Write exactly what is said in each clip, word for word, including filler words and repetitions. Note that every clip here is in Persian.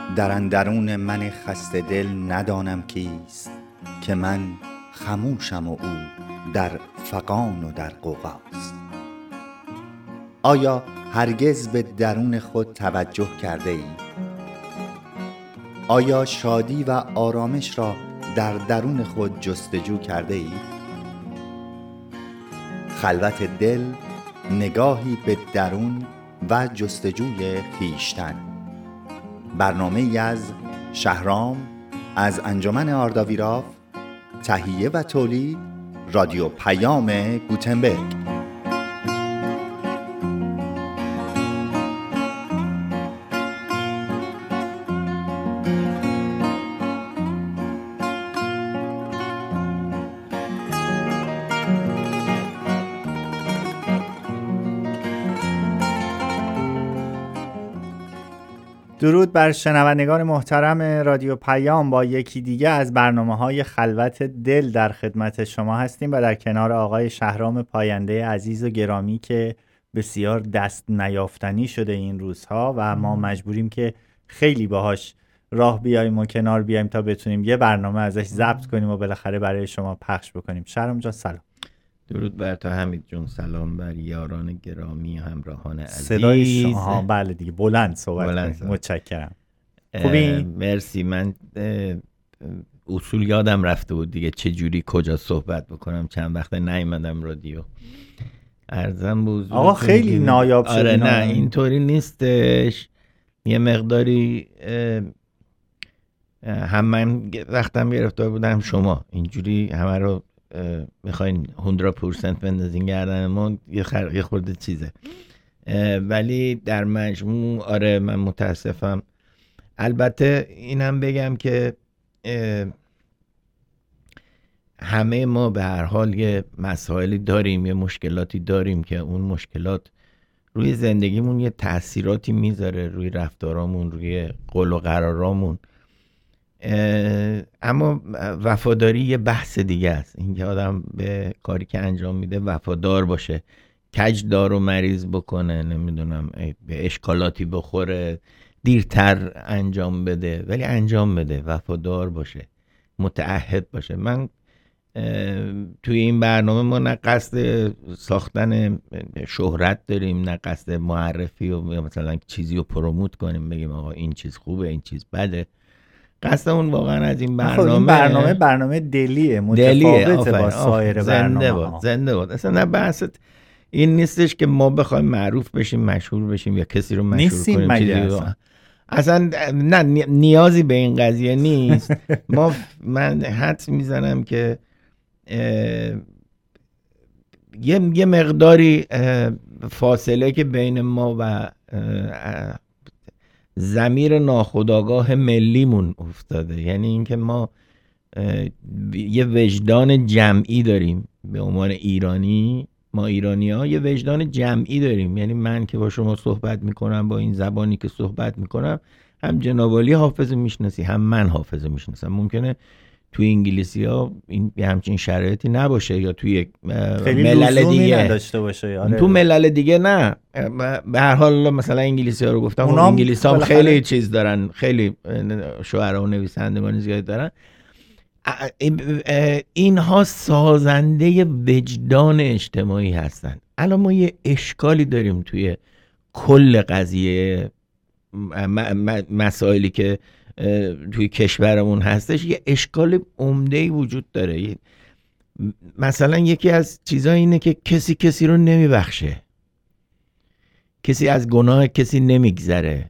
در اندرون من خسته دل ندانم کیست، که من خموشم و او در فغان و در غوغاست. آیا هرگز به درون خود توجه کرده ای؟ آیا شادی و آرامش را در درون خود جستجو کرده ای؟ خلوت دل، نگاهی به درون و جستجوی خویشتن. برنامه ای از شهرام از انجمن آرداویراف، تهیه و تولید رادیو پیام گوتنبرگ. درود بر شنوندگان محترم رادیو پیام. با یکی دیگه از برنامه‌های خلوت دل در خدمت شما هستیم و در کنار آقای شهرام پاینده عزیز و گرامی که بسیار دست نیافتنی شده این روزها و ما مجبوریم که خیلی باهاش راه بیاییم و کنار بیاییم تا بتونیم یه برنامه ازش ضبط کنیم و بالاخره برای شما پخش بکنیم. شهرام جان سلام. درود بر تو حمید جون، سلام بر یاران گرامی و همراهان عزیز. صدای شما بله دیگه بلند صحبت بلند کنیم. متشکرم. خوبی؟ مرسی. من اصول یادم رفته بود دیگه چه جوری کجا صحبت بکنم، چند وقت نیومدم رادیو. عرضم بود آقا خیلی نایاب شد. آره نه اینطوری نیستش، یه مقداری هم من وقتم گرفتار بودم، شما اینجوری همه رو میخواین هندرا پرسنت بندازین گردن ما، یه, خر... یه خورده چیزه، ولی در مجموع آره من متاسفم. البته اینم بگم که همه ما به هر حال یه مسائلی داریم، یه مشکلاتی داریم که اون مشکلات روی زندگیمون یه تأثیراتی میذاره، روی رفتارامون، روی قول و قرارامون. اما وفاداری یه بحث دیگه است. اینکه آدم به کاری که انجام میده وفادار باشه، کج دار و مریض بکنه، نمیدونم به اشکالاتی بخوره، دیرتر انجام بده، ولی انجام بده، وفادار باشه، متعهد باشه. من توی این برنامه ما نه قصد ساختن شهرت داریم، نه قصد معرفی و مثلا چیزی رو پروموت کنیم بگیم آقا این چیز خوبه این چیز بده. قصدمون واقعا از این برنامه این برنامه برنامه دلیه، متفاوته با سایر برنامه. زنده بود زنده بود. اصلا نه بحث این نیستش که ما بخوایم معروف بشیم، مشهور بشیم یا کسی رو مشهور کنیم. اصلا. اصلا نه نیازی به این قضیه نیست. ما من حدس میزنم که یه یه مقداری فاصله که بین ما و ضمیر ناخودآگاه ملیمون افتاده، یعنی اینکه ما یه وجدان جمعی داریم به عنوان ایرانی. ما ایرانی ها یه وجدان جمعی داریم، یعنی من که با شما صحبت میکنم با این زبانی که صحبت میکنم، هم جناب عالی حافظ میشناسی هم من حافظ میشناسم. ممکنه توی انگلیسی ها این همچین شرایطی نباشه یا توی ملل دیگه نداشته باشه. آره. تو ملل دیگه نه. به هر حال مثلا انگلیسی ها رو گفتم، اون انگلیسی ها خیلی چیز دارن، خیلی شاعرها و نویسندگان زیاد دارن. اینها سازنده وجدان اجتماعی هستن. الان ما یه اشکالی داریم توی کل قضیه مسائلی که توی کشورمون هستش، یه اشکال عمده‌ای وجود داره. مثلا یکی از چیزا اینه که کسی کسی رو نمیبخشه، کسی از گناه کسی نمیگذره،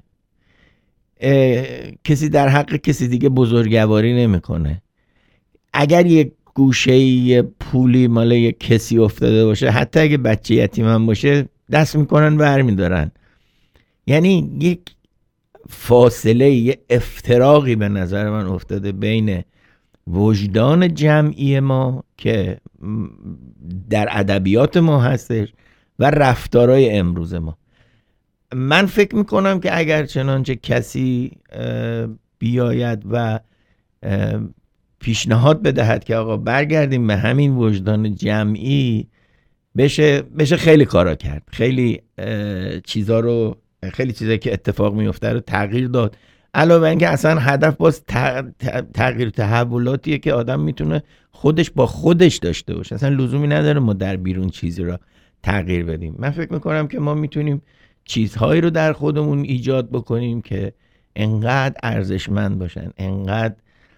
کسی در حق کسی دیگه بزرگواری نمیکنه. اگر یک گوشه یه پولی مال یک کسی افتاده باشه، حتی اگه بچه یتیم هم باشه، دست میکنن برمیدارن. یعنی یک فاصله، یه افتراقی به نظر من افتاده بین وجدان جمعی ما که در ادبیات ما هستش و رفتارهای امروز ما. من فکر میکنم که اگر چنانچه کسی بیاید و پیشنهاد بدهد که آقا برگردیم به همین وجدان جمعی، بشه بشه خیلی کارا کرد، خیلی چیزا رو، خیلی چیزایی که اتفاق میفته رو تغییر داد. علاوه اینکه اصلا هدف باز تغییر تحولاتیه که آدم میتونه خودش با خودش داشته باشه، اصلا لزومی نداره ما در بیرون چیزی را تغییر بدیم. من فکر میکنم که ما میتونیم چیزهایی رو در خودمون ایجاد بکنیم که انقدر ارزشمند باشن، انقدر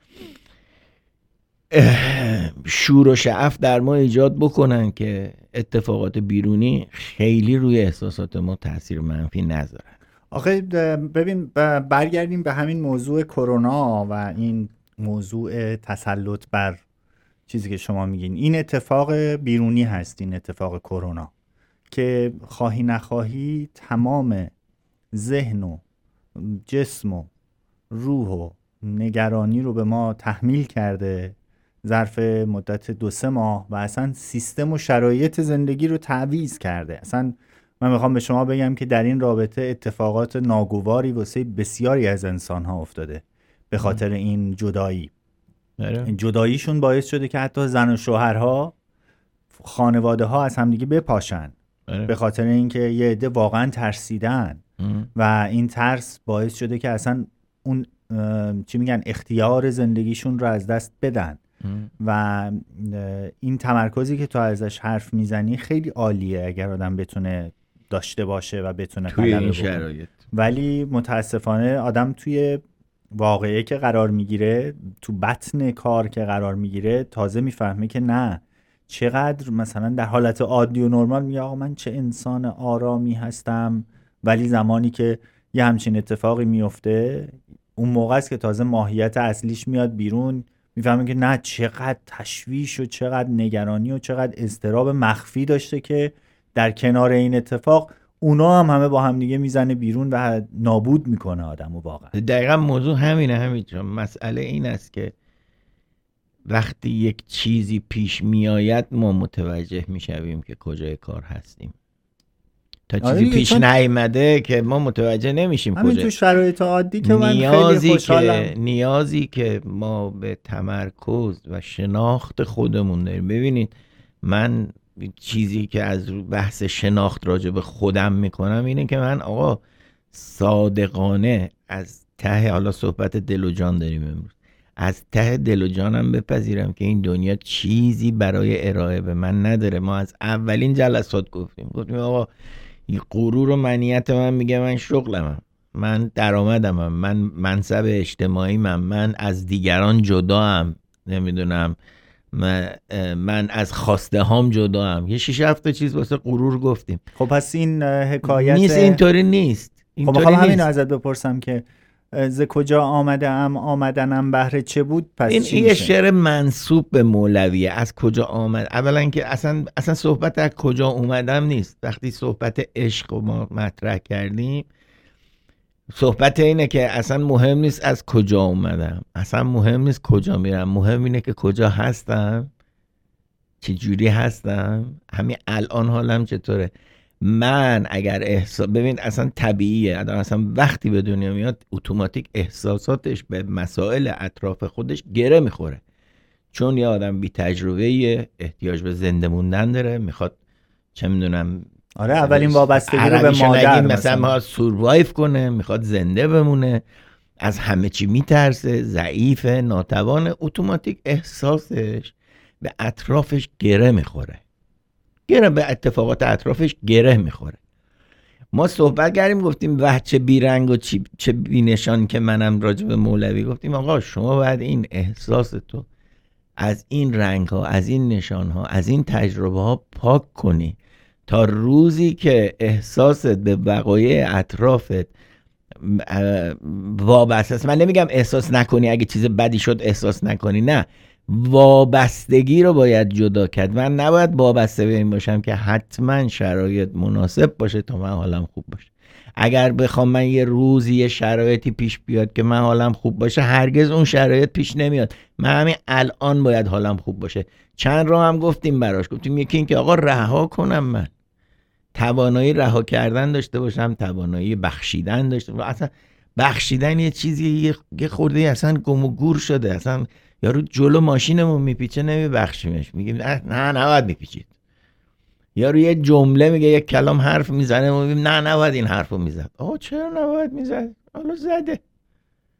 شور و شعف در ما ایجاد بکنن که اتفاقات بیرونی خیلی روی احساسات ما تاثیر منفی نذارن. آخه ببین برگردیم به همین موضوع کرونا و این موضوع تسلط بر چیزی که شما میگین. این اتفاق بیرونی هست، این اتفاق کرونا که خواهی نخواهی تمام ذهن و جسم و روح و نگرانی رو به ما تحمیل کرده ظرف مدت دو سه ماه و اصلا سیستم و شرایط زندگی رو تعویض کرده. اصلا من میخوام به شما بگم که در این رابطه اتفاقات ناگواری واسه بسیاری از انسان ها افتاده به خاطر این جدایی. این جداییشون باعث شده که حتی زن و شوهرها، خانواده ها از همدیگه بپاشن به خاطر اینکه یه عده واقعا ترسیدن و این ترس باعث شده که اصلا اون چی میگن اختیار زندگیشون رو از دست بدن. و این تمرکزی که تو ازش حرف میزنی خیلی عالیه اگر آدم بتونه داشته باشه و بتونه توی این شرایط. ولی متاسفانه آدم توی واقعه که قرار میگیره، تو بطن کار که قرار میگیره، تازه میفهمه که نه چقدر مثلا در حالت عادی و نرمال میگه آقا من چه انسان آرامی هستم، ولی زمانی که یه همچین اتفاقی میفته اون موقع است که تازه ماهیت اصلیش میاد بیرون، میفهمه که نه چقدر تشویش و چقدر نگرانی و چقدر اضطراب مخفی داشته که در کنار این اتفاق اونا هم همه با هم دیگه میزنه بیرون و نابود میکنه آدمو. واقعا دقیقا موضوع همینه. همین مسئله این است که وقتی یک چیزی پیش میآید ما متوجه میشویم که کجای کار هستیم. تا چیزی پیش چون... نیامده که ما متوجه نمیشیم کجا. همین تو شرایط عادی که من خیلی خوشحالم. که نیازی که ما به تمرکز و شناخت خودمون داریم. ببینید من چیزی که از بحث شناخت راجع به خودم میکنم اینه که من آقا صادقانه از ته، حالا صحبت دل و جان داریم امروز، از ته دل و جانم بپذیرم که این دنیا چیزی برای ارائه به من نداره. ما از اولین جلسات گفتیم گفتیم آقا غرور و منیت من میگه من شغلمم، من درآمدمم، من منصب اجتماعی من من از دیگران جداام، نمیدونم من, من از خواسته هام جداام. یه شش هفت چیز واسه غرور گفتیم. خب پس این حکایت نیست، اینطوری نیست. خب میخوام همین رو ازت بپرسم که ز کجا آمده ام آمدنم بهر چه بود؟ پس این یه شعر منسوب به مولویه. از کجا آمد؟ اولا که اصلا اصلا صحبت از کجا اومدم نیست. وقتی صحبت عشق رو ما مطرح کردیم صحبت اینه که اصلا مهم نیست از کجا اومدم، اصلا مهم نیست کجا میرم، مهم اینه که کجا هستم، چه جوری هستم، همین الان حالم چطوره. من اگر احساس ببین اصلا طبیعیه آدم اصلا وقتی به دنیا میاد اتوماتیک احساساتش به مسائل اطراف خودش گره میخوره، چون یه آدم بی تجربه احتیاج به زنده موندن داره، میخواد چه میدونم آره اولین وابستگی رو به مادر مثلا میخواد سوروایو کنه، میخواد زنده بمونه، از همه چی میترسه، ضعیفه، ناتوانه، اتوماتیک احساسش به اطرافش گره میخوره، گره به اتفاقات اطرافش گره میخوره. ما صحبت کردیم گفتیم واه چه بیرنگ و چه بی نشان که منم راجع به مولوی گفتیم آقا شما باید این احساس تو از این رنگ ها، از این نشان ها، از این تجربه ها پاک کنی تا روزی که احساست به وقایع اطرافت وابسته است. من نمیگم احساس نکنی، اگه چیز بدی شد احساس نکنی، نه، وابستگی رو باید جدا کرد. من نباید وابسته به این باشم که حتما شرایط مناسب باشه تا من حالم خوب باشه. اگر بخوام من یه روزی یه شرایطی پیش بیاد که من حالم خوب باشه، هرگز اون شرایط پیش نمیاد. من همین الان باید حالم خوب باشه. چند راه هم گفتیم براش، گفتیم یکی این که آقا رها کنم، من توانایی رها کردن داشته باشم، توانایی بخشیدن داشته باشم. اصلا بخشیدن یه چیزی یه خورده اصلا گم و گور شده. اصلا یارو جلو ماشینمون میپیچه نمیبخشیمش، میگیم نه نه نباید میپیچید. یارو یه جمله میگه، یک کلام حرف میزنه، میگیم نه نباید این حرفو میزد. آقا چرا نباید میزد؟ حالا زده.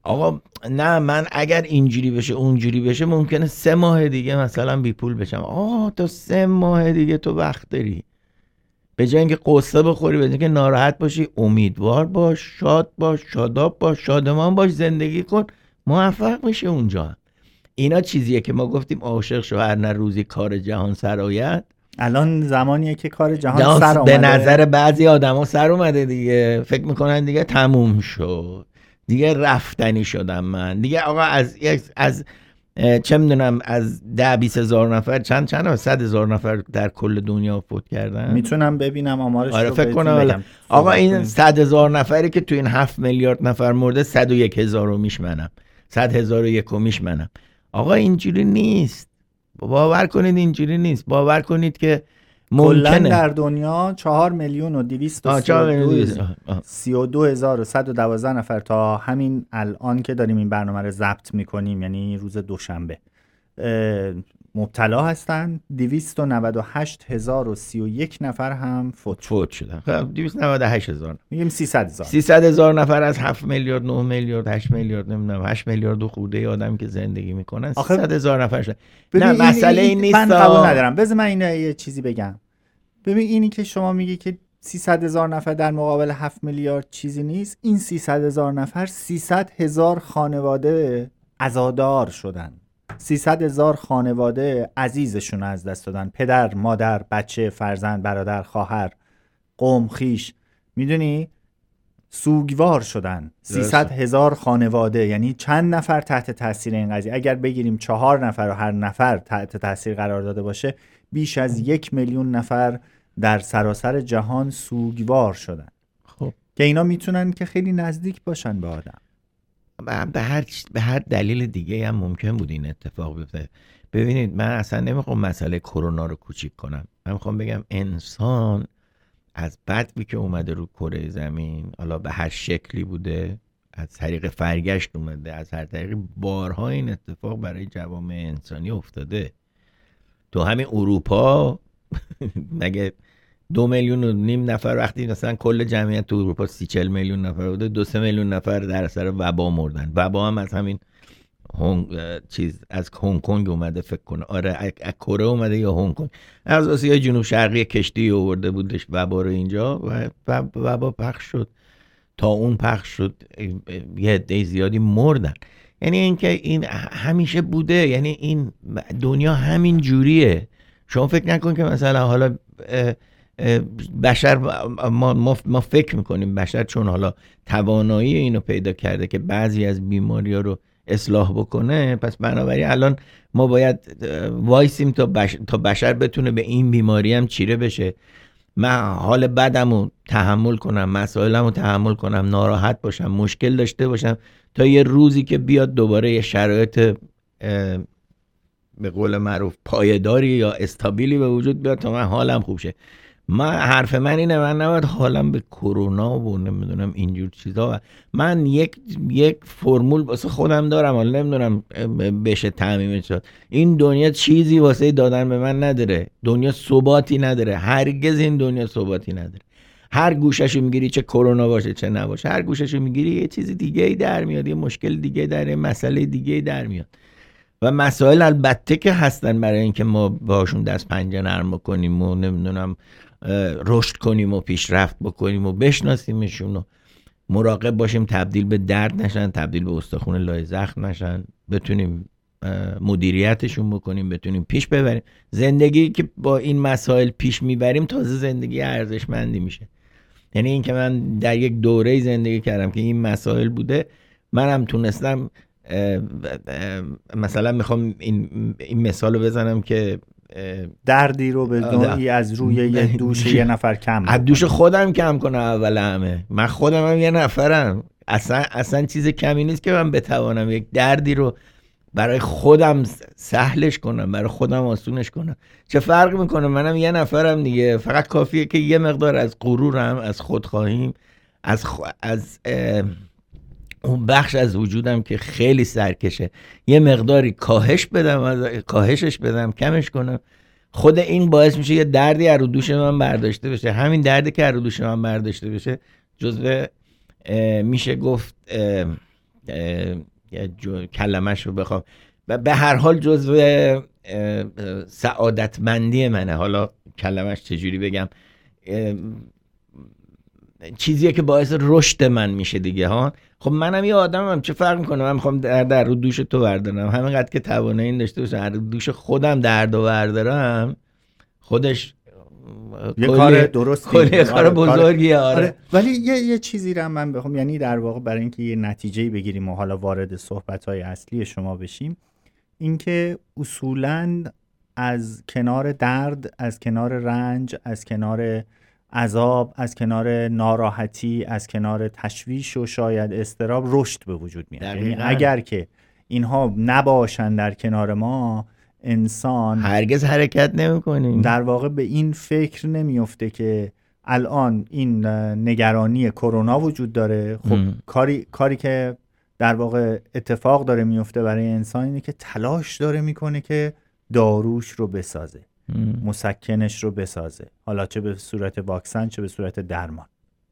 آقا نه، من اگر اینجوری بشه اونجوری بشه ممکنه سه ماه دیگه مثلا بی پول بشم. آقا تو سه ماه دیگه تو وقت داری، به جای اینکه قصه بخوری، به جای اینکه ناراحت باشی، امیدوار باش، شاد باش، شاداب باش، شادمان باش، زندگی کن، موفق میشه اونجا. اینا چیزیه که ما گفتیم عاشق شو هر نه روزی کار جهان سرآید. الان زمانیه که کار جهان سر اومده. به نظر بعضی آدما سر اومده دیگه، فکر میکنن دیگه تموم شد، دیگه رفتنی شدم من دیگه. آقا از از چه میدونم از ده بیست هزار نفر چند چند صد هزار نفر در کل دنیا فوت کردن. میتونم ببینم آمارش آره رو فکر کنم بگم. آقا این صد هزار نفری که تو این هفت میلیارد نفر مرده، صد و یک هزار رو میشمنم، صد هزار و یک رو میشمنم. آقا اینجوری نیست، باور کنید اینجوری نیست. باور کنید که کلن در دنیا چهار میلیون و دویست و سی و دو هزار و صد و دوازده نفر تا همین الان که داریم این برنامه رو ضبط میکنیم، یعنی روز دوشنبه، مبتلا هستن. دویست و نود و هشت هزار و سی و یک نفر هم فوت فوت شدن. خب دویست و نود و هشت هزار میگیم سیصد هزار سیصد هزار نفر از هفت میلیارد نه میلیارد هشت میلیارد نمیدونم هشت میلیارد و خورده آدم که زندگی میکنن، سیصد هزار نفر شدن. نه مسئله این نیست. من قبول ندارم. بذار من اینو یه چیزی بگم. ببین اینی که شما میگی که سیصد هزار نفر در مقابل هفت میلیارد چیزی نیست، این سیصد هزار نفر سیصد هزار خانواده عزادار شدن. سیصد هزار خانواده عزیزشون از دست دادن، پدر، مادر، بچه، فرزند، برادر، خواهر، قوم، خیش، میدونی، سوگوار شدن. سیصد هزار خانواده، یعنی چند نفر تحت تاثیر این قضیه؟ اگر بگیریم چهار نفر و هر نفر تحت تاثیر قرار داده باشه، بیش از یک میلیون نفر در سراسر جهان سوگوار شدن. خب که اینا میتونن که خیلی نزدیک باشن به آدم. به هر به هر دلیل دیگه هم ممکن بود این اتفاق بیفته. ببینید من اصلا نمیخوام مسئله کرونا رو کوچیک کنم. من میخوام بگم انسان از بدوی که اومده رو کره زمین، حالا به هر شکلی بوده، از طریق فرگشت اومده، از هر طریق بارها این اتفاق برای جوامع انسانی افتاده. تو همین اروپا مگه دو میلیون و نیم نفر وقتی مثلا کل جمعیت تو اروپا سی چل میلیون نفر بوده، دو سه میلیون نفر در اثر وبا مردن. وبا هم از همین هنگ چیز از هنگ کنگ اومده فکر کنه. آره از کره اومده یا هنگ کنگ، از آسیای جنوب شرقی کشتی آورده بودش وبا رو اینجا و وبا پخش شد، تا اون پخش شد، یه عده زیادی مردن. یعنی اینکه این همیشه بوده، یعنی این دنیا همین جوریه. شما فکر نکن که مثلا حالا بشر ما, ما, ما فکر میکنیم بشر چون حالا توانایی اینو پیدا کرده که بعضی از بیماری ها رو اصلاح بکنه، پس بنابراین الان ما باید وایسیم تا بشر, تا بشر بتونه به این بیماری هم چیره بشه. من حال بدمو تحمل کنم، مسائلمو تحمل کنم، ناراحت باشم، مشکل داشته باشم، تا یه روزی که بیاد دوباره یه شرایط به قول معروف پایداری یا استابیلی به وجود بیاد تا من حالم خوب شه. من حرف من اینه، من نباید حالم به کرونا و نمیدونم اینجور چیزا. من یک یک فرمول واسه خودم دارم، حالا نمیدونم بشه تعمیم شد. این دنیا چیزی واسه دادن به من نداره، دنیا ثباتی نداره، هرگز این دنیا ثباتی نداره. هر گوشه‌شو میگیری، چه کرونا باشه چه نباشه، هر گوشه‌شو میگیری یه چیز دیگه ای در میاد، یه مشکل دیگه در، یه مسئله دیگه ای در میاد. و مسائل البته که هستن برای اینکه ما باشون دست پنجه نرم کنیم و نمیدونم رشد کنیم و پیشرفت بکنیم و بشناسیمشون و مراقب باشیم تبدیل به درد نشن، تبدیل به استخوان لای زخم نشن، بتونیم مدیریتشون بکنیم، بتونیم پیش ببریم. زندگی که با این مسائل پیش میبریم تازه زندگی ارزشمندی میشه. یعنی این که من در یک دوره زندگی کردم که این مسائل بوده، منم تونستم مثلا میخوام این این مثال رو بزنم که دردی رو به نوعی از روی یه دوش یه نفر کم از دوش خودم کم کنم. اول همه من خودم هم یه نفرم، اصلا اصلا چیز کمی نیست که من بتوانم یک دردی رو برای خودم سهلش کنم، برای خودم آسونش کنم. چه فرق میکنه؟ منم یه نفرم دیگه. فقط کافیه که یه مقدار از غرورم، از خودخواهیم، از خ... از اون بخش از وجودم که خیلی سرکشه یه مقداری کاهش بدم، از کاهشش بدم، کمش کنم. خود این باعث میشه یه دردی از رو دوش من برداشته بشه. همین دردی که از رو دوش من برداشته بشه جزو میشه گفت کلمش رو بخوام و به هر حال جزو سعادتمندی منه. حالا کلمش چجوری بگم، چیزیه که باعث رشد من میشه دیگه ها. خب منم یه آدمم، چه فرق میکنه؟ من میخوام در در رو دوش تو بردارم، همینقدر که توانایی این داشته باشم در دوش خودم درد و بردارم، خودش یه کار درست کلی کار بزرگیه. آره. آره. ولی یه یه چیزی رو من بخوام، یعنی در واقع برای اینکه یه نتیجه‌ای بگیریم و حالا وارد صحبت‌های اصلی شما بشیم، اینکه اصولاً از کنار درد، از کنار رنج، از کنار عذاب، از کنار ناراحتی، از کنار تشویش و شاید اضطراب رشد به وجود میاد. یعنی اگر که اینها نباشن در کنار ما، انسان هرگز حرکت نمی‌کنیم. در واقع به این فکر نمیفته که الان این نگرانی کرونا وجود داره. خب ام. کاری کاری که در واقع اتفاق داره میفته برای انسان اینه که تلاش داره میکنه که داروش رو بسازه، ام. مسکنش رو بسازه، حالا چه به صورت واکسن چه به صورت درمان.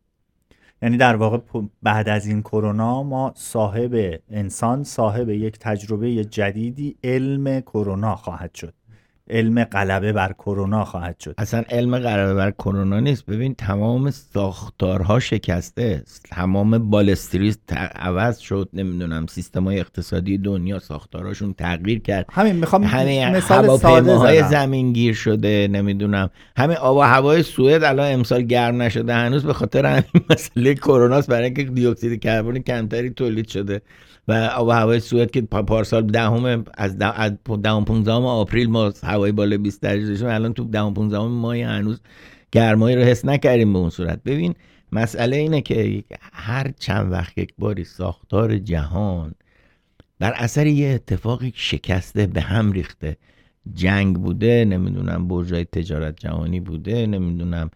یعنی در واقع بعد از این کرونا ما صاحب انسان صاحب یک تجربه جدیدی علم کرونا خواهد شد، علم غلبه بر کرونا خواهد شد. اصلا علم غلبه بر کرونا نیست. ببین تمام ساختارها شکسته است، تمام بالستریس عوض شد، نمیدونم سیستم‌های اقتصادی دنیا ساختارهاشون تغییر کرد. همین میخوام همین مثال ساده های زمینگیر شده، نمیدونم همین آب و هوای سوئد الان امسال گرم نشده هنوز به خاطر همین مسئله کرونا است، برای اینکه دی اکسید کربن کمتری تولید شده و آب و هوای سوئد که پارسال دهم از دهم پانزدهم آپریل ما هوای بالا بیست درجه داشتیم، الان تو دهم پانزدهم ماه هنوز گرمایی رو حس نکردیم به اون صورت. ببین مسئله اینه که هر چند وقت یک باری ساختار جهان بر اثر یه اتفاقی شکسته به هم ریخته، جنگ بوده، نمیدونم برجای تجارت جهانی بوده، نمیدونم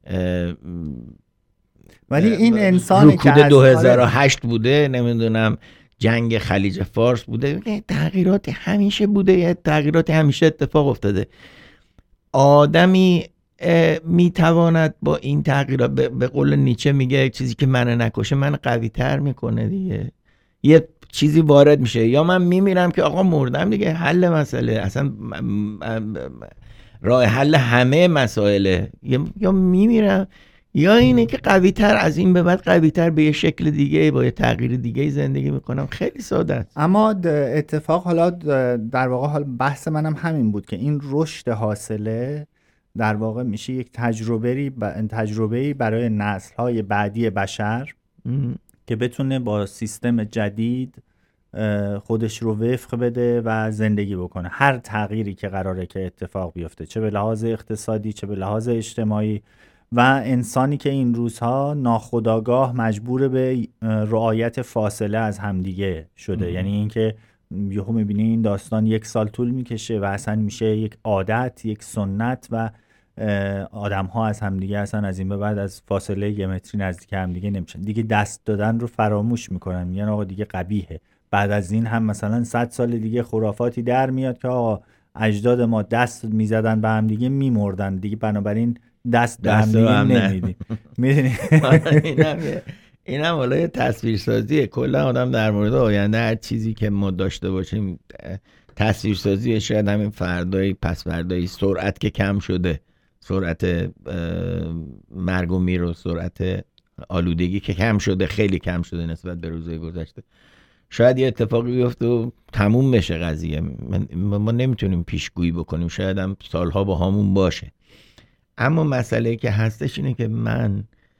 ولی این انسانی که رکود دو هزار و هشت بوده، نمیدونم جنگ خلیج فارس بوده، تغییراتی همیشه بوده، یه تغییراتی همیشه اتفاق افتاده. آدمی میتواند با این تغییرات، به قول نیچه میگه چیزی که من نکشه من قوی تر میکنه دیگه. یه چیزی وارد میشه، یا من میمیرم که آقا مردم دیگه، حل مسئله، اصلا راه حل همه مسائله، یا میمیرم یا اینه که قوی تر از این به بعد قوی تر به یه شکل دیگه با یه تغییر دیگه زندگی میکنم. خیلی ساده است. اما اتفاق حالا در واقع حال بحث منم همین بود که این رشد حاصله در واقع میشه یک تجربه‌ای تجربه‌ای برای نسل‌های بعدی بشر ام. که بتونه با سیستم جدید خودش رو وفق بده و زندگی بکنه. هر تغییری که قراره که اتفاق بیفته، چه به لحاظ اقتصادی چه به لحاظ اجتماعی، و انسانی که این روزها ناخودآگاه مجبور به رعایت فاصله از همدیگه شده. یعنی اینکه یهو می‌بینی این داستان یک سال طول میکشه و اصلا میشه یک عادت، یک سنت و آدم‌ها از همدیگه اصلا از این به بعد از فاصله یه متری نزدیک همدیگه نمیشن دیگه، دست دادن رو فراموش میکنن، میگن آقا دیگه قبیحه. بعد از این هم مثلا صد سال دیگه خرافاتی در میاد که آقا اجداد ما دست میزدن به هم دیگه میمردن دیگه، بنابراین دست به هم دیگه نمیدیم. میدونی این هم حالا یه تصویرسازیه. کلا آدم در مورد آینده هر چیزی که ما داشته باشیم تصویرسازیه. شاید همین فردایی پس فردایی سرعت که کم شده، سرعت مرگ و میر و سرعت آلودگی که کم شده، خیلی کم شده نسبت به روزهای گذشته، شاید یه اتفاقی بیفته و تموم بشه قضیه. ما نمیتونیم پیشگویی بکنیم، شاید هم سالها با همون باشه. اما مسئله که هستش اینه که من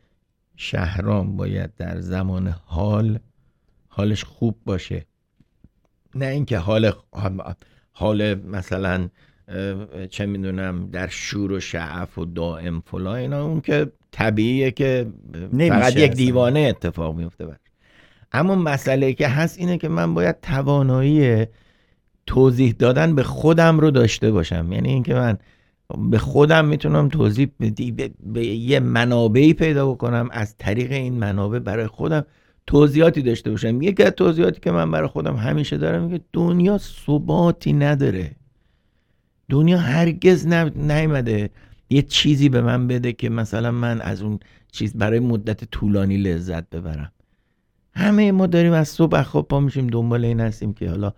شهرام باید در زمان حال حالش خوب باشه، نه اینکه حال حال مثلا چه میدونم در شور و شعف و دائم فلان، اینا اون که طبیعیه که فقط یک دیوانه اتفاق میفته بر. اما مسئله که هست اینه که من باید توانایی توضیح دادن به خودم رو داشته باشم. یعنی اینکه من به خودم میتونم توضیح به, به یه منابعی پیدا بکنم، از طریق این منابع برای خودم توضیحاتی داشته باشم. یکی از توضیحاتی که من برای خودم همیشه دارم میگه دنیا ثباتی نداره. دنیا هرگز نیامده یه چیزی به من بده که مثلا من از اون چیز برای مدت طولانی لذت ببرم. همه ما داریم از صبح خواب پا میشیم دنبال این هستیم که حالا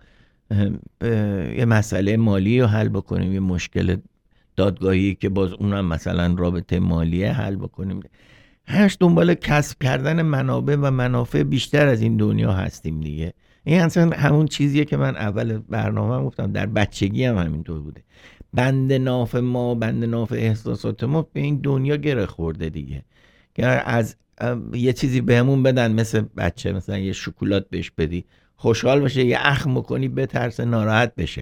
یه مسئله مالی رو حل بکنیم، یه مشکل دادگاهی که باز اونم مثلا رابطه مالیه حل بکنیم، همش دنبال کسب کردن منابع و منافع بیشتر از این دنیا هستیم دیگه. این اصلا همون چیزیه که من اول برنامه گفتم، در بچگی هم همینطور بوده. بند ناف ما، بند ناف احساسات ما به این دنیا گره خورده دیگه، که از یه چیزی بهمون بدن، مثل بچه مثلا یه شکلات بهش بدی خوشحال بشه، یه اخم کنی بترسه ناراحت بشه.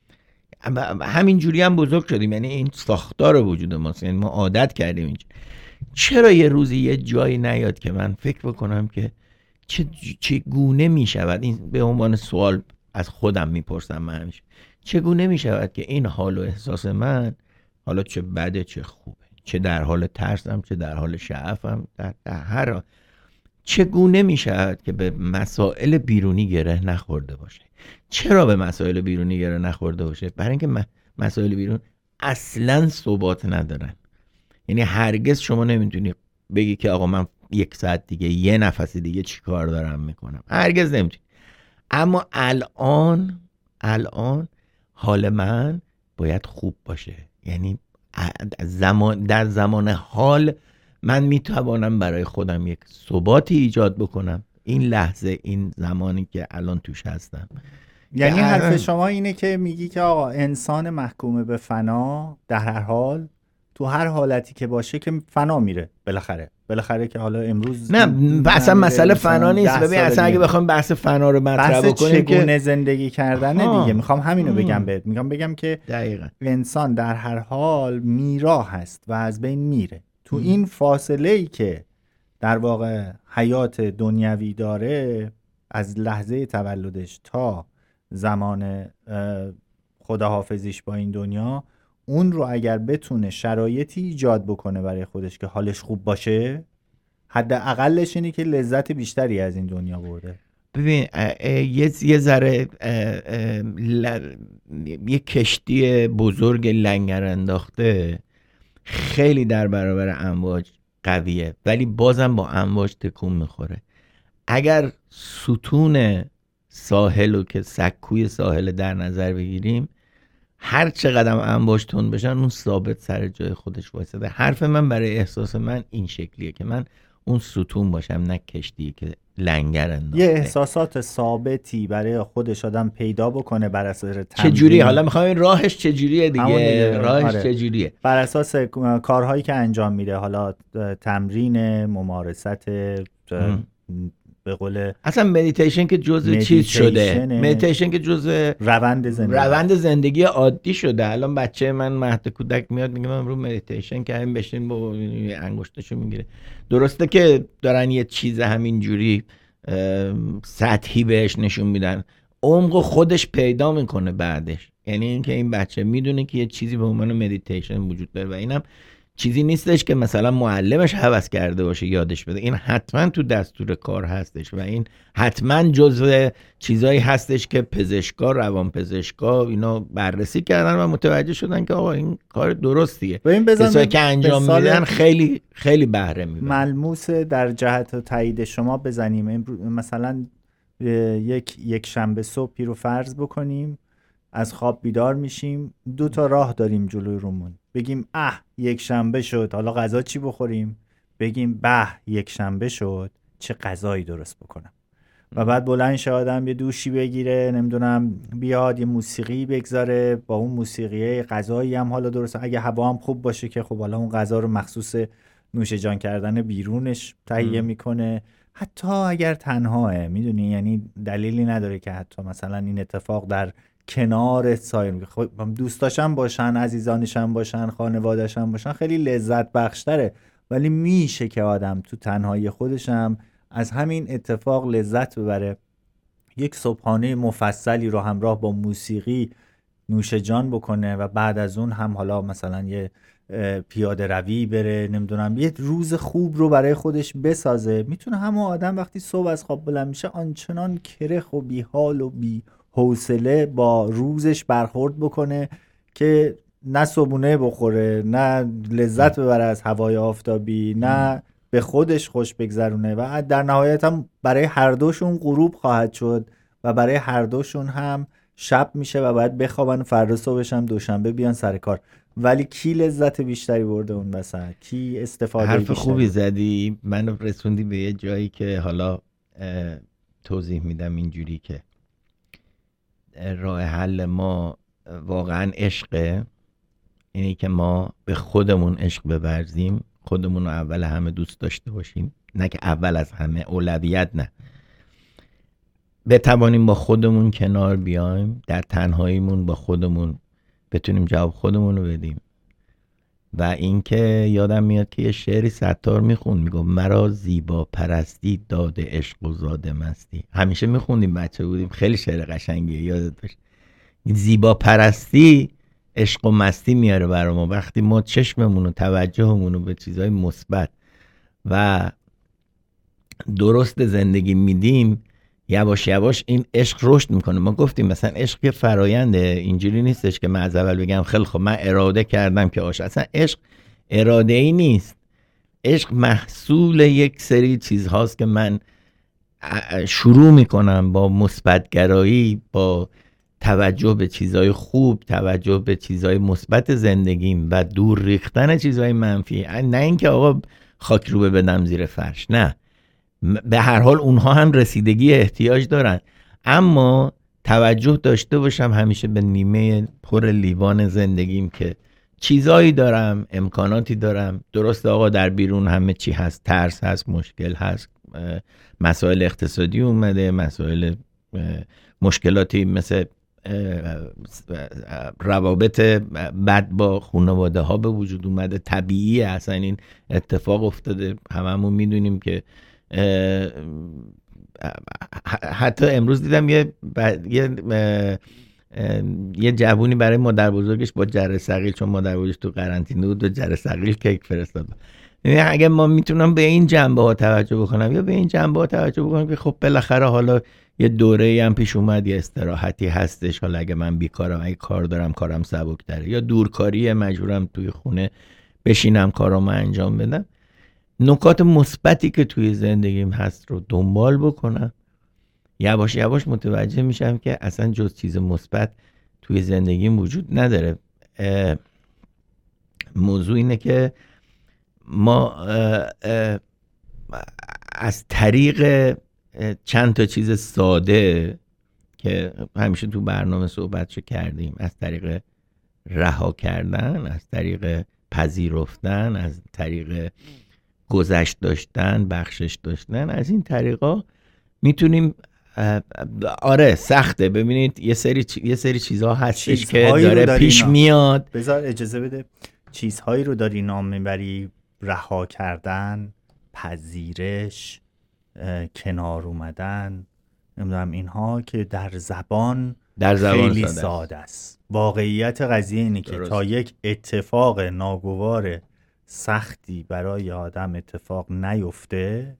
همین جوری هم بزرگ شدیم، یعنی این ساختار وجود ماست، یعنی ما عادت کردیم اینجا. چرا یه روزی یه جایی نیاد که من فکر بکنم که چه چگونه می شود، این به عنوان سوال از خودم میپرسم من همیشه، چگونه می شود که این حال و احساس من، حالا چه بده چه خوبه، چه در حال ترسم چه در حال شعفم، در, در هر حال، چگونه می شود که به مسائل بیرونی گره نخورده باشه؟ چرا به مسائل بیرونی گره نخورده باشه؟ برای اینکه مسائل بیرون اصلا ثبات ندارن. یعنی هرگز شما نمیتونی بگی که آقا من یک ساعت دیگه، یه نفس دیگه چی کار دارم میکنم، هرگز نمیتونی. اما الان الان حال من باید خوب باشه، یعنی زمان در زمان حال من میتوانم برای خودم یک ثباتی ایجاد بکنم، این لحظه، این زمانی که الان توش هستم. یعنی حرف شما اینه که میگی که آقا انسان محکوم به فنا در هر حال، تو هر حالتی که باشه که فنا میره بالاخره بالاخره که حالا امروز نه اصلا مسئله فنا نیست. ببین اصلا اگه بخوام بحث فنا رو مطرح بکنیم که چگونه زندگی کردنه دیگه، میخوام همینو بگم بهت، میگم بگم که دقیقاً انسان در هر حال میراه هست و از بین میره. تو این فاصله ای که در واقع حیات دنیوی داره، از لحظه تولدش تا زمان خداحافظیش با این دنیا، اون رو اگر بتونه شرایطی ایجاد بکنه برای خودش که حالش خوب باشه، حداقلش اینه که لذت بیشتری از این دنیا برده. ببین یه یه ذره یه کشتی بزرگ لنگر انداخته خیلی در برابر امواج قویه، ولی بازم با امواج تکون میخوره. اگر ستون ساحل رو که سکوی ساحل در نظر بگیریم، هر چقدر امواج تند بشن اون ثابت سر جای خودش وایساده. حرف من برای احساس من این شکلیه که من اون ستون باشم، نه کشتی که لنگر انداخته. یه احساسات ثابتی برای خودش آدم پیدا بکنه بر اساس تمرین. چه جوری؟ حالا میخوام این راهش چه جوریه دیگه، راهش آره. چه جوریه؟ بر اساس کارهایی که انجام میده، حالا تمرین، ممارست، به قول اصلا مدیتیشن که جزء چیز شده، مدیتیشن که جزء روند زندگی روند زندگی عادی شده. الان بچه من مهد کودک میاد میگه من رو مدیتیشن کردم، بشین با انگشتشو میگیره. درسته که دارن یه چیز همین جوری سطحی بهش نشون میدن، عمق خودش پیدا میکنه بعدش. یعنی اینکه این بچه میدونه که یه چیزی به عنوان مدیتیشن وجود داره و اینم چیزی نیستش که مثلا معلمش هوس کرده باشه یادش بده، این حتما تو دستور کار هستش و این حتما جزو چیزایی هستش که پزشکا، روانپزشکا اینا بررسی کردن و متوجه شدن که آقا این کار درستیه. کسایی که انجام میدن خیلی خیلی بهره میبرن. ملموس در جهت تایید شما بزنیم، مثلا یک یک شنبه صبحی رو فرض بکنیم، از خواب بیدار میشیم، دو تا راه داریم جلوی رومون. بگیم اه یک شنبه شد، حالا غذا چی بخوریم؟ بگیم به یک شنبه شد، چه غذایی درست بکنم؟ و بعد بلند شه آدم یه دوشی بگیره، نمیدونم بیاد یه موسیقی بگذاره، با اون موسیقیه غذایی هم حالا درست، اگه هوا هم خوب باشه که خب حالا اون غذا رو مخصوص نوش جان کردن بیرونش تهیه میکنه. حتی اگر تنهاه، میدونی، یعنی دلیلی نداره که حتی مثلا این اتفاق در کنار سایر، خب دوستاشم باشن، عزیزانشم باشن، خانواده‌شم باشن، خیلی لذت بخشتره. ولی میشه که آدم تو تنهایی خودشم از همین اتفاق لذت ببره، یک صبحانه مفصلی رو همراه با موسیقی نوش جان بکنه و بعد از اون هم حالا مثلا یه پیاده روی بره، نمیدونم یه روز خوب رو برای خودش بسازه. میتونه همون آدم وقتی صبح از خواب بلند میشه آنچنان کرخ و بی حال و بی حوصله با روزش برخورد بکنه که نه صبحونه بخوره، نه لذت ببره از هوای آفتابی، نه به خودش خوش بگذرونه و در نهایت هم برای هر دوشون غروب خواهد شد و برای هر دوشون هم شب میشه و باید بخوابن، فردا صبحش هم دوشنبه بیان سر کار. ولی کی لذت بیشتری برده اون وسط؟ کی استفاده حرف بیشتری؟ خوبی زدی، منو رسوندی به یه جایی که حالا توضیح میدم اینجوری که راه حل ما واقعا عشقه، اینه که ما به خودمون عشق بورزیم، خودمون رو اول همه دوست داشته باشیم، نه که اول از همه، اولویت نه، بتوانیم با خودمون کنار بیایم، در تنهاییمون با خودمون بتونیم جواب خودمون رو بدیم. و اینکه یادم میاد که یه شعری ستار میخوند، میگفت مرا زیبا پرستی داده عشق و زاده مستی. همیشه میخوندیم بچه بودیم، خیلی شعر قشنگیه، یادت باشه. زیبا پرستی عشق و مستی میاره برای ما وقتی ما چشممون و توجهمون رو به چیزهای مثبت و درست زندگی میدیم، یواش یواش این عشق رشد میکنه. ما گفتیم مثلا عشق یه فراینده، اینجوری نیستش که من از اول بگم خیلی خب من اراده کردم که عاشق. اصلا عشق اراده ای نیست، عشق محصول یک سری چیزهاست که من شروع میکنم با مثبت‌گرایی، با توجه به چیزهای خوب، توجه به چیزهای مثبت زندگیم و دور ریختن چیزهای منفی. نه اینکه آقا خاک رو بدم زیر فرش، نه، به هر حال اونها هم رسیدگی احتیاج دارن، اما توجه داشته باشم همیشه به نیمه پر لیوان زندگیم که چیزایی دارم، امکاناتی دارم. درسته آقا در بیرون همه چی هست، ترس هست، مشکل هست، مسائل اقتصادی اومده، مسائل مشکلاتی مثل روابط بد با خانواده ها به وجود اومده، طبیعیه، اصلا این اتفاق افتاده، هممون میدونیم که حتی امروز دیدم یه یه یه جوونی برای مادر بزرگش با جره ثقیل، چون مادر بزرگش تو قرنطینه بود، و جره ثقیل کیک فرستاد. یعنی اگه ما میتونم به این جنبه ها توجه بکنم یا به این جنبه ها توجه بکنم که خب بالاخره حالا یه دوره هم پیش اومد، یه استراحتی هستش، حالا اگه من بیکارم، اگه کار دارم کارم سبک‌تره، یا دورکاری مجبورم توی خونه بشینم کارامو انجام بدم، نکات مثبتی که توی زندگیم هست رو دنبال بکنم، یواش یواش متوجه میشم که اصلا جز چیز مثبت توی زندگیم وجود نداره. موضوع اینه که ما اه اه از طریق چند تا چیز ساده که همیشه تو برنامه صحبتشو کردیم، از طریق رها کردن، از طریق پذیرفتن، از طریق گذشت داشتن، بخشش داشتن، از این طریقا میتونیم. آره سخته، ببینید یه سری چ... یه سری چیزها هستش که داره پیش نام. میاد. بذار اجازه بده، چیزهایی رو داری نام میبری، رها کردن، پذیرش، کنار اومدن، نمیدونم اینها که در زبان در زبان خیلی ساده, ساده است. واقعیت قضیه اینه که تا یک اتفاق ناگوار سختی برای آدم اتفاق نیفته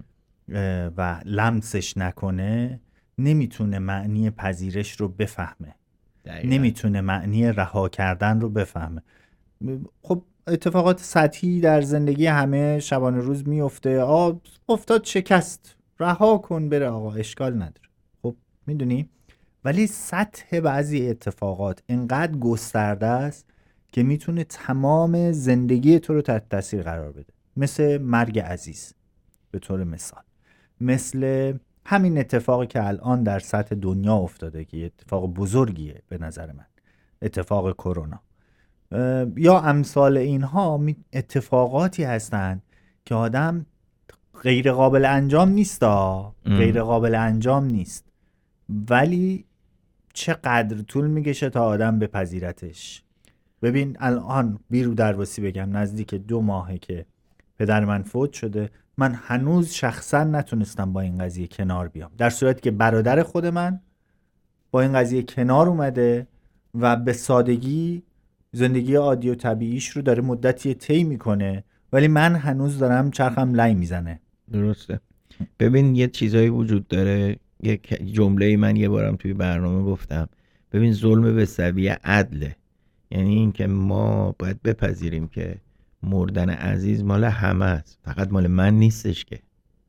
و لمسش نکنه، نمیتونه معنی پذیرش رو بفهمه، دقیقا. نمیتونه معنی رها کردن رو بفهمه. خب اتفاقات سطحی در زندگی همه شبانه روز میفته، آ افتاد شکست، رها کن بره آقا، اشکال نداره. خب میدونی، ولی سطح بعضی اتفاقات اینقدر گسترده است که میتونه تمام زندگی تو رو تحت تاثیر قرار بده. مثل مرگ عزیز به طور مثال، مثل همین اتفاقی که الان در سطح دنیا افتاده که اتفاق بزرگیه به نظر من، اتفاق کرونا، یا امثال اینها اتفاقاتی هستن که آدم غیر قابل انجام نیست ها. غیر قابل انجام نیست، ولی چقدر طول میکشه تا آدم بپذیرتش. ببین الان بیرو درواسی بگم، نزدیک دو ماهه که پدر من فوت شده، من هنوز شخصا نتونستم با این قضیه کنار بیام، در صورتی که برادر خود من با این قضیه کنار اومده و به سادگی زندگی عادی و طبیعیش رو داره مدتی طی میکنه، ولی من هنوز دارم چرخم لای میزنه. درسته. ببین یه چیزایی وجود داره، یک جمله من یه بارم توی برنامه گفتم، ببین ظلم به سویه عدله، یعنی این که ما باید بپذیریم که مردن عزیز مال همه است، فقط مال من نیستش که.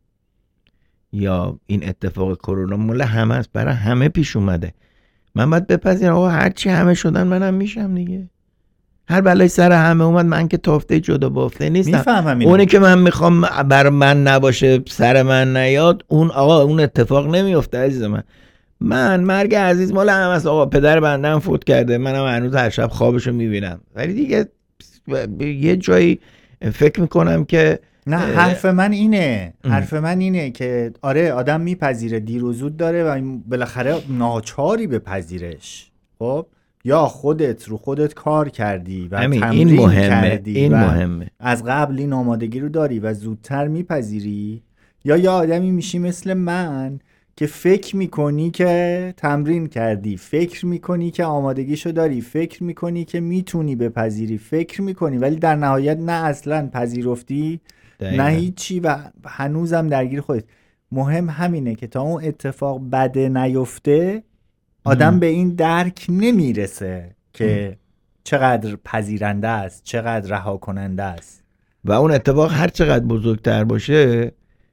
یا این اتفاق کرونا مال همه است، برای همه پیش اومده. من باید بپذیرم آقا هرچی همه شدن منم میشم دیگه. هر بلای سر همه اومد، من که تافته جدا بافته نیستم. میفهمم اونی که من میخوام بر من نباشه، سر من نیاد، اون آقا اون اتفاق نمیفته عزیز من. من مرگ عزیز مال همه است آقا. پدر بندم فوت کرده، منم هنوز هر شب خوابشو میبینم، ولی دیگه یه جایی فکر میکنم که نه، حرف من اینه ام. حرف من اینه که آره آدم میپذیره دیر و زود داره و بالاخره ناچاری به پذیرش. خب یا خودت رو خودت کار کردی و تمرین این مهمه. کردی این و مهمه. از قبل این آمادگی رو داری و زودتر میپذیری، یا یا آدمی میشی مثل من که فکر میکنی که تمرین کردی، فکر میکنی که آمادگیشو داری، فکر میکنی که میتونی بپذیری، فکر میکنی ولی در نهایت نه اصلا پذیرفتی دقیقا. نه هیچی و هنوزم درگیر خودت. مهم همینه که تا اون اتفاق بده نیفته آدم ام. به این درک نمیرسه که ام. چقدر پذیرنده است، چقدر رها کننده است. و اون اتفاق هر چقدر بزرگتر باشه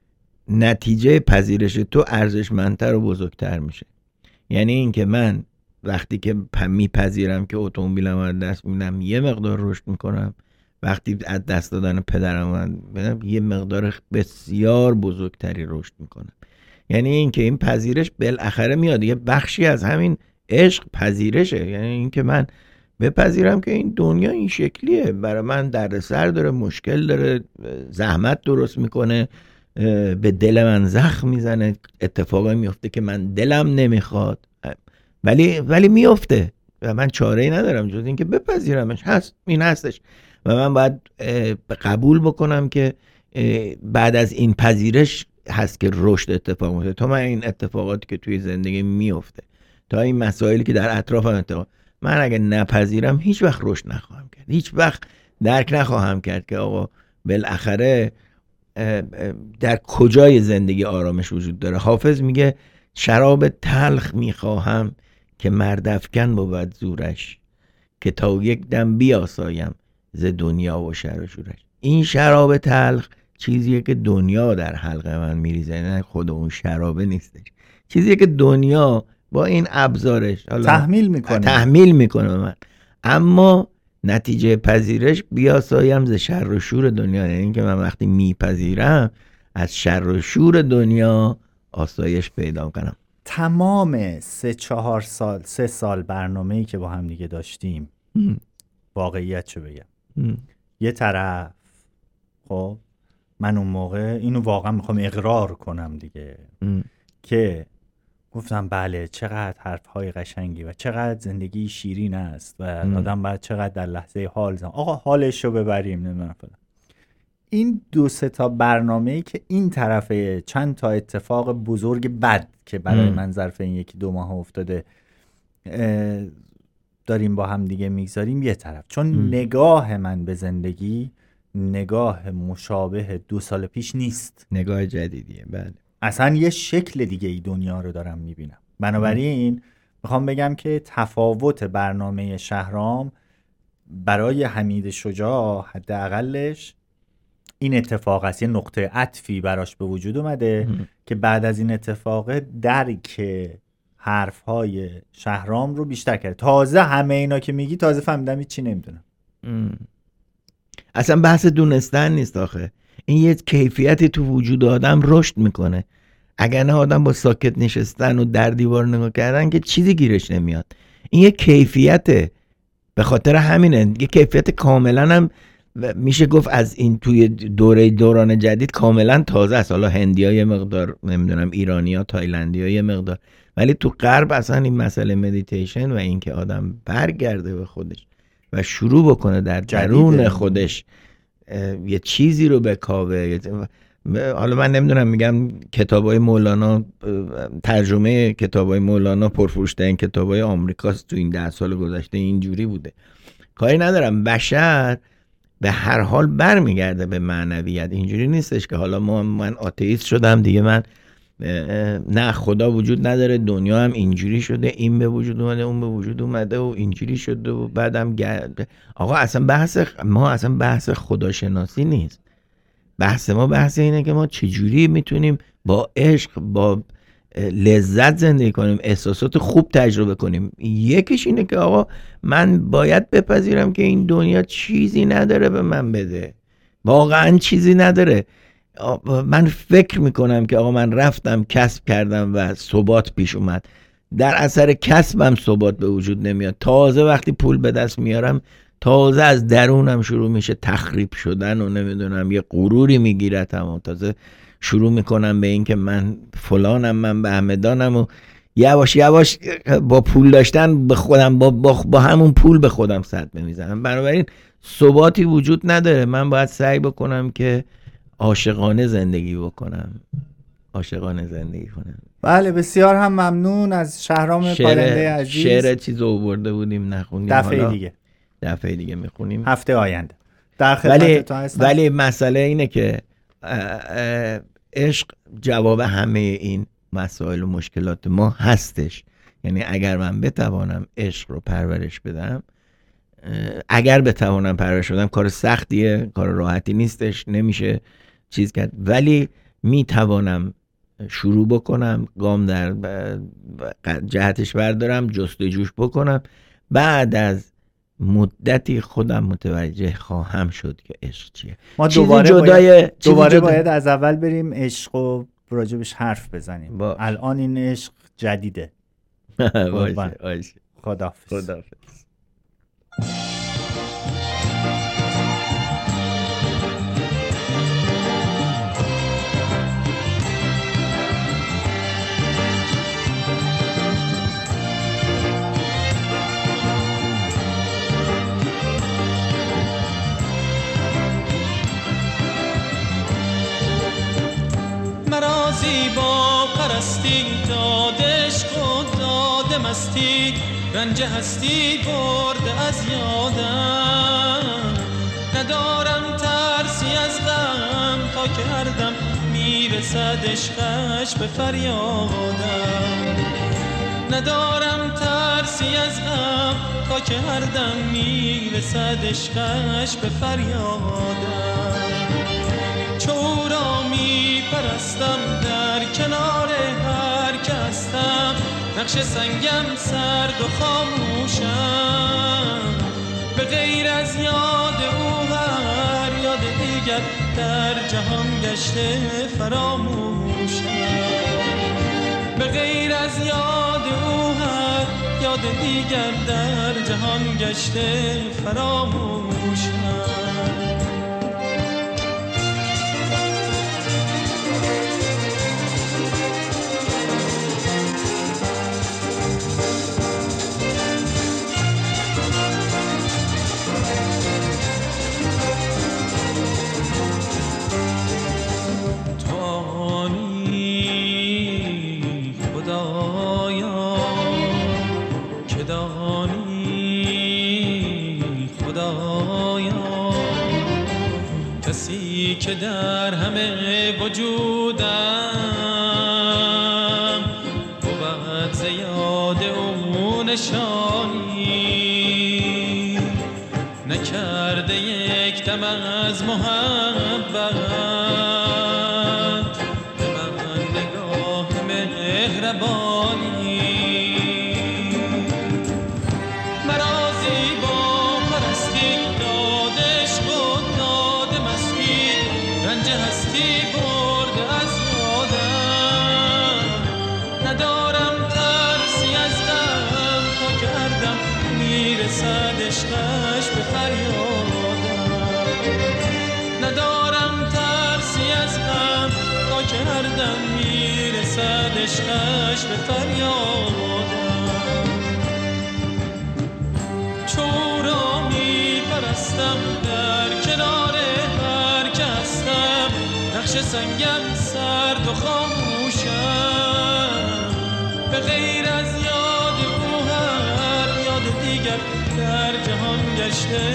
نتیجه پذیرش تو ارزشمندتر و بزرگتر میشه. یعنی این که من وقتی که میپذیرم که اتومبیلم از دست میدم یه مقدار رشد میکنم، وقتی از دست دادن پدرم من یه مقدار بسیار بزرگتری رشد میکنم. یعنی این که این پذیرش بالاخره میاد، یه بخشی از همین عشق پذیرشه. یعنی این که من بپذیرم که این دنیا این شکلیه، برای من دردسر داره، مشکل داره، زحمت درست میکنه، به دل من زخم میزنه، اتفاقی میفته که من دلم نمیخواد، ولی ولی میفته و من چاره‌ای ندارم جز این که بپذیرمش. هست، این هستش و من باید قبول بکنم که بعد از این پذیرش هست که رشد اتفاق میفته. تا من این اتفاقاتی که توی زندگی میفته، تا این مسائلی که در اطرافم اتفاق، من اگه نپذیرم هیچ وقت رشد نخواهم کرد، هیچ وقت درک نخواهم کرد که آقا بالاخره در کجای زندگی آرامش وجود داره. حافظ میگه شراب تلخ میخواهم که مردافکن بود زورش، که تا یک دم بیاسایم ز دنیا و شر و شورش. این شراب تلخ چیزیه که دنیا در حلقه من میریزه، نه خود اون شرابه نیستش. چیزیه که دنیا با این ابزارش تحمیل میکنه تحمیل میکنه من، اما نتیجه پذیرش بیاسایم ز شر و شور دنیا. یعنی که من وقتی میپذیرم از شر و شور دنیا آسایش پیدا کنم. تمام سه چهار سال سه سال برنامه‌ای که با هم دیگه داشتیم ام. واقعیت چه بگم ام. یه طرف خب من اون موقع اینو واقعا میخوام اقرار کنم دیگه ام. که گفتم بله چقدر حرفهای قشنگی و چقدر زندگی شیرین است و ام. آدم باید چقدر در لحظه حال زن. آقا حالش رو ببریم نمیدونم فلان. این دو سه تا برنامه‌ای که این طرفه چند تا اتفاق بزرگ بد که برای ام. من ظرف این یکی دو ماه افتاده داریم با هم دیگه میگذاریم یه طرف، چون ام. نگاه من به زندگی نگاه مشابه دو سال پیش نیست، نگاه جدیدیه. بله اصلا یه شکل دیگه ای دنیا رو دارم میبینم. بنابراین میخوام بگم که تفاوت برنامه شهرام برای حمید شجاع حداقلش این اتفاق است، یه نقطه عطفی براش به وجود اومده ام. که بعد از این اتفاق درک حرفهای شهرام رو بیشتر کرده. تازه همه اینا که میگی تازه فهمیدم چی نمیدونم. اصلا بحث دونستن نیست آخه، این یه کیفیتی تو وجود آدم رشد میکنه. اگر نه آدم با ساکت نشستن و در دیوار نگاه کردن که چیزی گیرش نمیاد. این یه کیفیته، به خاطر همینه یه کیفیت کاملا هم میشه گفت از این توی دوره دوران جدید کاملا تازه است. حالا هندی‌ها یه مقدار، نمیدونم ایرانی‌ها، تایلندی‌ها یه مقدار، ولی تو غرب اصلا این مسئله مدیتیشن و این که آدم برگرده به خودش و شروع بکنه در درون خودش یه چیزی رو بکاوه. حالا من نمیدونم، میگم کتابای مولانا، ترجمه کتابای مولانا پرفروش‌ترین کتابای آمریکاست تو این ده سال گذشته، اینجوری بوده. کاری ندارم، بشر به هر حال برمیگرده به معنویت. اینجوری نیستش که حالا ما من آتئیست شدم دیگه من نه خدا وجود نداره، دنیا هم اینجوری شده، این به وجود اومده، اون به وجود اومده و اینجوری شده و بعدم گرد. آقا اصلا بحث ما اصلا بحث خداشناسی نیست. بحث ما بحث اینه که ما چجوری میتونیم با عشق، با لذت زندگی کنیم، احساسات خوب تجربه کنیم. یکیش اینه که آقا من باید بپذیرم که این دنیا چیزی نداره به من بده، واقعا چیزی نداره. من فکر میکنم که آقا من رفتم کسب کردم و ثبات پیش اومد، در اثر کسبم ثبات به وجود نمیاد. تازه وقتی پول به دست میارم تازه از درونم شروع میشه تخریب شدن و نمیدونم یه غروری میگیرتم و تازه شروع میکنم به این که من فلانم، من به همدانم و یواش یواش با پول داشتن به خودم با, با, با همون پول به خودم صدمه میزنم. بنابراین ثباتی وجود نداره. من باید سعی بکنم که عاشقانه زندگی بکنم، عاشقانه زندگی کنم. بله بسیار هم ممنون از شهرام پاینده عزیز. شعر چیز آورده بودیم نخوندیم، دفعه دیگه دفعه دیگه میخونیم هفته آینده. در خدمتتون هستم. ولی مسئله اینه که عشق جواب همه این مسائل و مشکلات ما هستش. یعنی اگر من بتوانم عشق رو پرورش بدم، اگر بتوانم پرورش بدم، کار سختیه، کار راحتی نیستش، نمیشه چیز کرد، ولی میتوانم شروع بکنم، گام در جهتش بردارم، جستجوش بکنم، بعد از مدتی خودم متوجه خواهم شد که عشق چیه. ما دوباره جدای باید, دوباره جدا... باید از اول بریم عشق و راجبش حرف بزنیم. با... الان این عشق جدیده. باشه باشه. خداحافظ. خداحافظ. زیبا پرستی داد عشق و داد مستی، رنج هستی برد از یادم. ندارم ترسی از غم تا که هر دم میرسد عشقش به فریادم. ندارم ترسی از غم تا که هر دم میرسد عشقش به فریادم. چورا می پرستم در کنار هر که هستم، نقش سنگم سرد و خاموشم. به غیر از یاد او هر یاد دیگر در جهان گشته فراموشم. به غیر از یاد او هر یاد دیگر در جهان گشته فراموشم. که در همه وجودم بود ز یاد او نشانی، نکرده یک دم از محبت به من نگاه مهربانی. مرا زیبا پرستی داد عشق و داد مستی، رنج هستی برد از یادم. ندارم ترسی از غم تا که هر دم میرسد عشقش به فریادم. ندارم ترسی از غم تا که هر دم میرسد عشقش به فریادم. چورا میپرستم در کنار هر که هستم، نقش سنگم سرد و خاموشم. به غیر از یاد او هر یاد دیگر در جهان گشته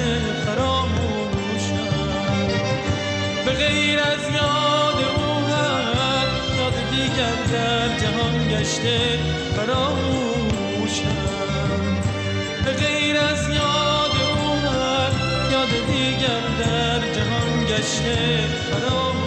فراموشم. به غیر از یاد او هر یاد دیگر در جهان گشته فراموشم. به غیر از یاد او هر یاد دیگر در جهان گشته فراموشم.